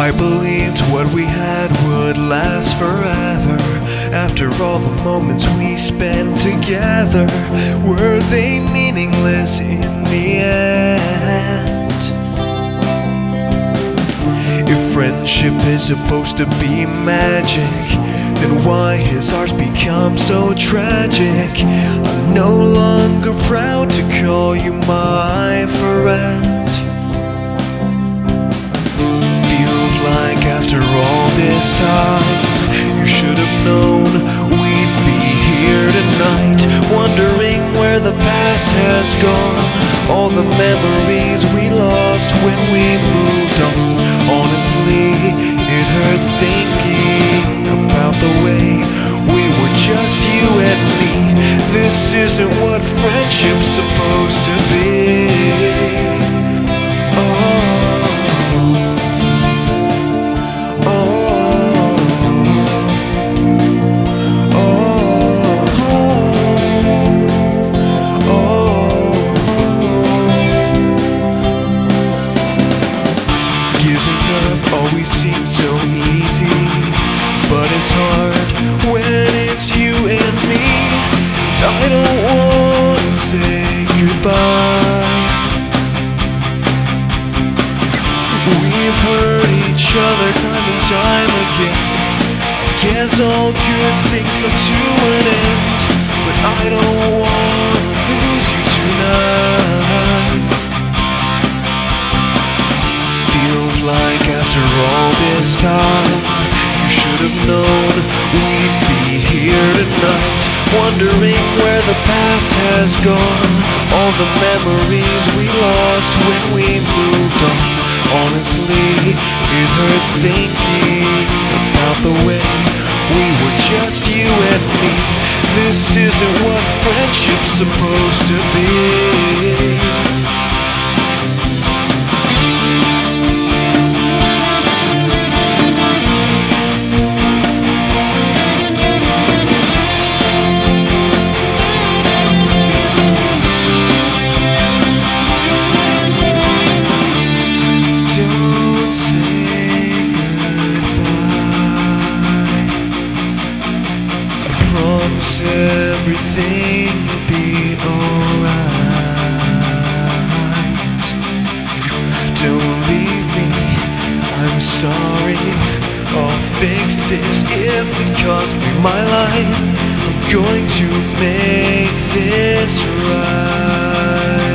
I believed what we had would last forever. After all the moments we spent together, were they meaningless in the end? If friendship is supposed to be magic, then why has ours become so tragic? I'm no longer proud to call you my friend. Feels like after all this time, you should have known we'd be here tonight, wondering where the past has gone, all the memories we lost when we moved on. Honestly, it hurts thinking about the way we were just you and me. This isn't what friendship's supposed to be. Always seems so easy, but it's hard when it's you and me. And I don't want to say goodbye. We've hurt each other time and time again. I guess all good things come to an end, but I don't want to lose you tonight. Feels like after all this time, you should have known we'd be here tonight, wondering where the past has gone, all the memories we lost when we moved on. Honestly, it hurts thinking about the way we were just you and me. This isn't what friendship's supposed to be. Everything will be alright. Don't leave me, I'm sorry. I'll fix this if it costs me my life. I'm going to make this right.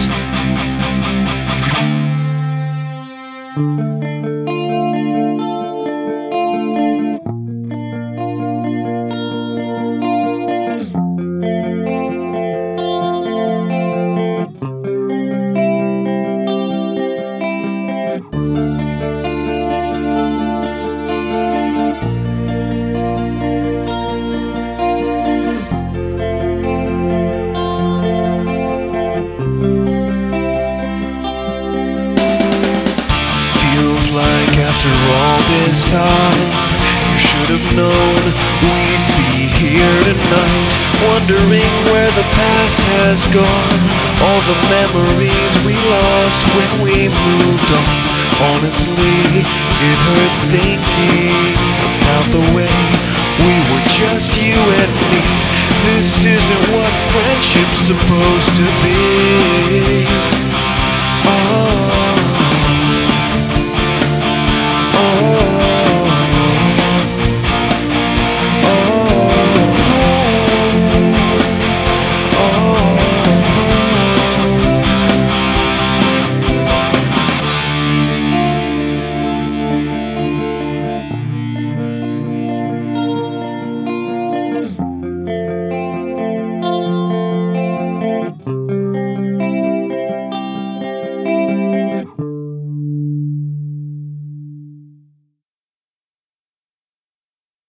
After all this time, you should have known we'd be here tonight, wondering where the past has gone, all the memories we lost when we moved on. Honestly, it hurts thinking about the way we were just you and me. This isn't what friendship's supposed to be.